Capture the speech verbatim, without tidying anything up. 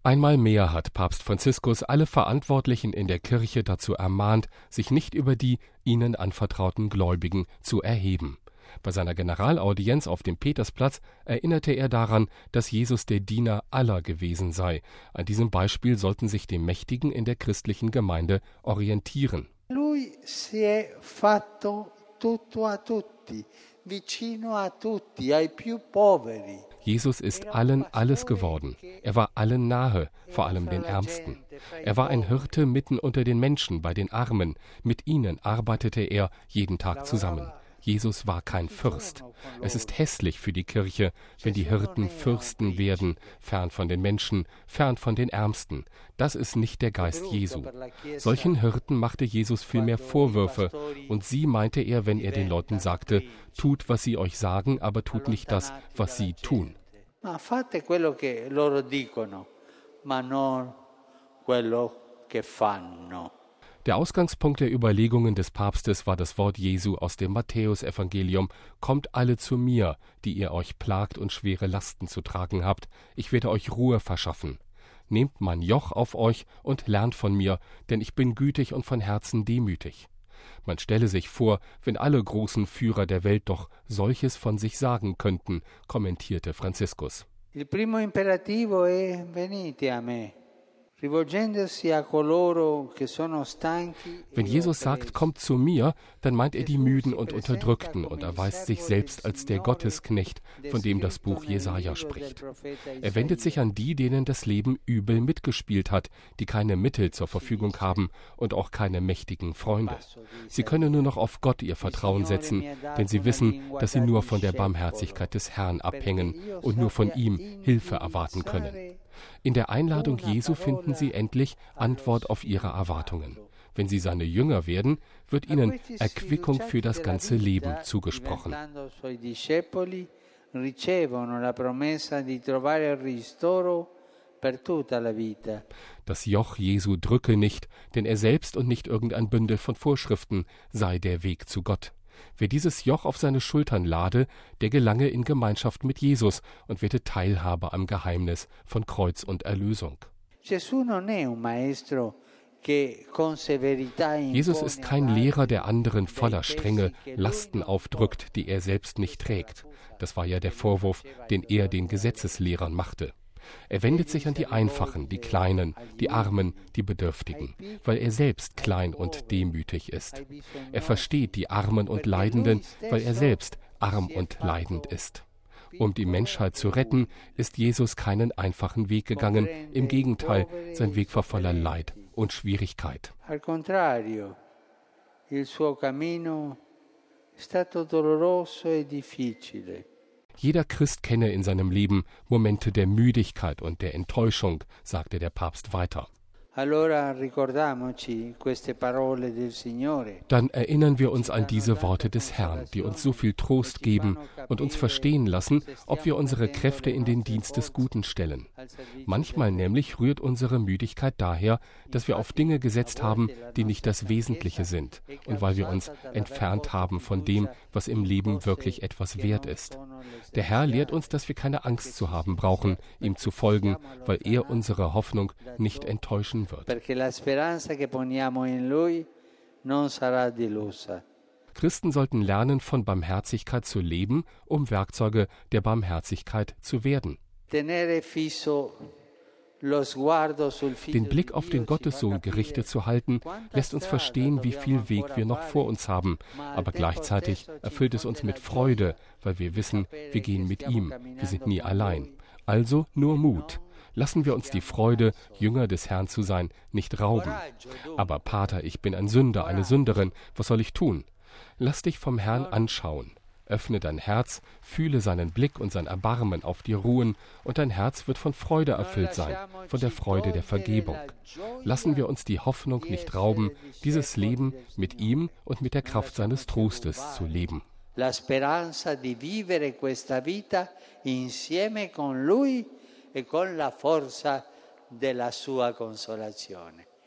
Einmal mehr hat Papst Franziskus alle Verantwortlichen in der Kirche dazu ermahnt, sich nicht über die ihnen anvertrauten Gläubigen zu erheben. Bei seiner Generalaudienz auf dem Petersplatz erinnerte er daran, dass Jesus der Diener aller gewesen sei. An diesem Beispiel sollten sich die Mächtigen in der christlichen Gemeinde orientieren. Lui si è fatto tutto a tutti, vicino a tutti, ai più poveri. Jesus ist allen alles geworden. Er war allen nahe, vor allem den Ärmsten. Er war ein Hirte mitten unter den Menschen, bei den Armen. Mit ihnen arbeitete er jeden Tag zusammen. Jesus war kein Fürst. Es ist hässlich für die Kirche, wenn die Hirten Fürsten werden, fern von den Menschen, fern von den Ärmsten. Das ist nicht der Geist Jesu. Solchen Hirten machte Jesus vielmehr Vorwürfe, und sie meinte er, wenn er den Leuten sagte, tut, was sie euch sagen, aber tut nicht das, was sie tun. Ma fate quello che loro dicono, ma non quello che fanno. Der Ausgangspunkt der Überlegungen des Papstes war das Wort Jesu aus dem Matthäusevangelium: Kommt alle zu mir, die ihr euch plagt und schwere Lasten zu tragen habt, ich werde euch Ruhe verschaffen. Nehmt mein Joch auf euch und lernt von mir, denn ich bin gütig und von Herzen demütig. Man stelle sich vor, wenn alle großen Führer der Welt doch solches von sich sagen könnten, kommentierte Franziskus. Il primo imperativo è venite a me. Rivolgendosi a coloro che sono stanchi. Wenn Jesus sagt, kommt zu mir, dann meint er die Müden und Unterdrückten und erweist sich selbst als der Gottesknecht, von dem das Buch Jesaja spricht. Er wendet sich an die, denen das Leben übel mitgespielt hat, die keine Mittel zur Verfügung haben und auch keine mächtigen Freunde. Sie können nur noch auf Gott ihr Vertrauen setzen, denn sie wissen, dass sie nur von der Barmherzigkeit des Herrn abhängen und nur von ihm Hilfe erwarten können. In der Einladung Jesu finden sie endlich Antwort auf ihre Erwartungen. Wenn sie seine Jünger werden, wird ihnen Erquickung für das ganze Leben zugesprochen. Das Joch Jesu drücke nicht, denn er selbst und nicht irgendein Bündel von Vorschriften sei der Weg zu Gott. Wer dieses Joch auf seine Schultern lade, der gelange in Gemeinschaft mit Jesus und werde Teilhaber am Geheimnis von Kreuz und Erlösung. Jesus ist kein Lehrer, der anderen voller Strenge Lasten aufdrückt, die er selbst nicht trägt. Das war ja der Vorwurf, den er den Gesetzeslehrern machte. Er wendet sich an die Einfachen, die Kleinen, die Armen, die Bedürftigen, weil er selbst klein und demütig ist. Er versteht die Armen und Leidenden, weil er selbst arm und leidend ist. Um die Menschheit zu retten, ist Jesus keinen einfachen Weg gegangen. Im Gegenteil, sein Weg war voller Leid und Schwierigkeit. Al contrario, il suo cammino è stato doloroso e difficile. Jeder Christ kenne in seinem Leben Momente der Müdigkeit und der Enttäuschung, sagte der Papst weiter. Dann erinnern wir uns an diese Worte des Herrn, die uns so viel Trost geben und uns verstehen lassen, ob wir unsere Kräfte in den Dienst des Guten stellen. Manchmal nämlich rührt unsere Müdigkeit daher, dass wir auf Dinge gesetzt haben, die nicht das Wesentliche sind, und weil wir uns entfernt haben von dem, was im Leben wirklich etwas wert ist. Der Herr lehrt uns, dass wir keine Angst zu haben brauchen, ihm zu folgen, weil er unsere Hoffnung nicht enttäuschen wird. Christen sollten lernen, von Barmherzigkeit zu leben, um Werkzeuge der Barmherzigkeit zu werden. Den Blick auf den Gottessohn gerichtet zu halten, lässt uns verstehen, wie viel Weg wir noch vor uns haben. Aber gleichzeitig erfüllt es uns mit Freude, weil wir wissen, wir gehen mit ihm. Wir sind nie allein. Also nur Mut. Lassen wir uns die Freude, Jünger des Herrn zu sein, nicht rauben. Aber Pater, ich bin ein Sünder, eine Sünderin, was soll ich tun? Lass dich vom Herrn anschauen. Öffne dein Herz, fühle seinen Blick und sein Erbarmen auf dir ruhen, und dein Herz wird von Freude erfüllt sein, von der Freude der Vergebung. Lassen wir uns die Hoffnung nicht rauben, dieses Leben mit ihm und mit der Kraft seines Trostes zu leben. La speranza di vivere questa vita insieme con lui e con la forza della sua consolazione.